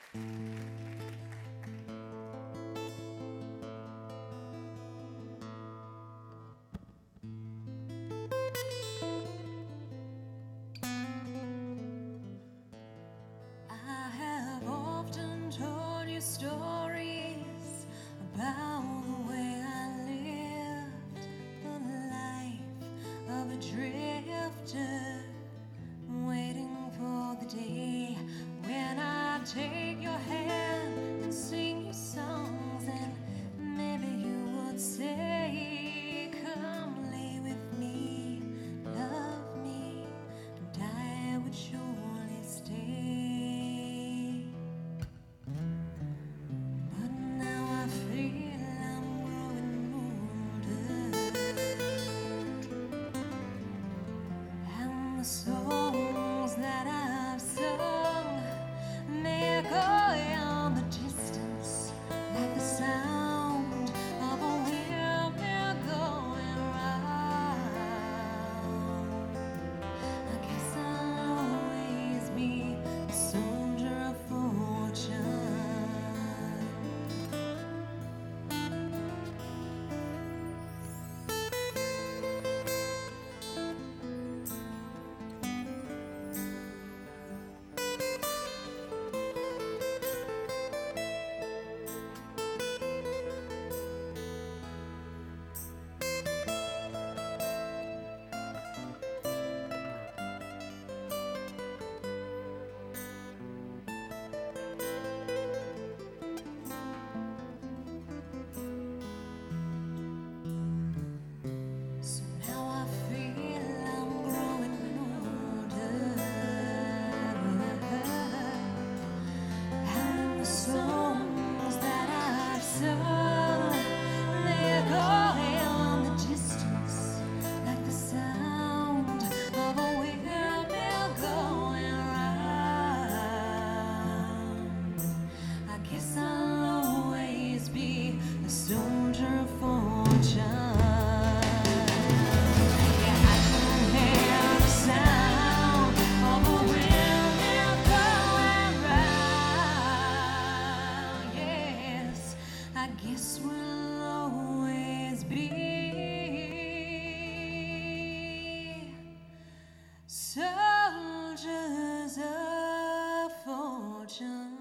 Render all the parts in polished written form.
I have often told you stories about the way I lived the life of a drifter, waiting for the day when I take your hand and sing you songs, and maybe you would say, come lay with me, love me, and I would surely stay. But now I feel I'm growing older, and the songs that I've sung may echo in the distance like the sound of a windmill going round. I guess I'll always be a soldier of fortune. So now I feel I'm growing older, and the songs that I've sung, they're going in the distance like the sound of a windmill going round. I guess I'll always be a soldier of fortune. I guess we'll always be soldiers of fortune.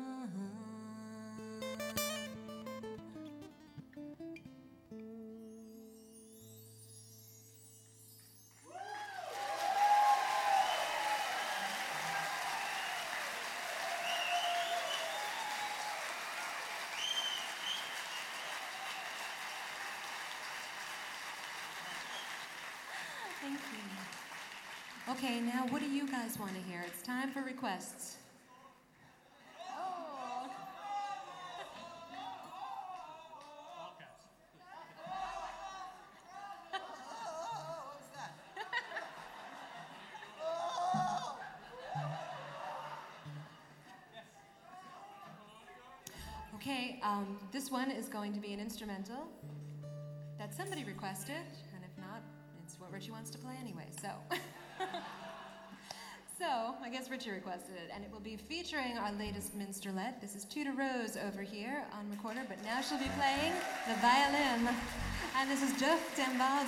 Thank you. Okay, now what do you guys want to hear? It's time for requests. Oh. Okay, this one is going to be an instrumental that somebody requested, and if not, it's what Richie wants to play anyway, so. So, I guess Richie requested it, and it will be featuring our latest minstrelette. This is Tuta Rose over here on recorder, but now she'll be playing the violin. And this is Jeff Dembal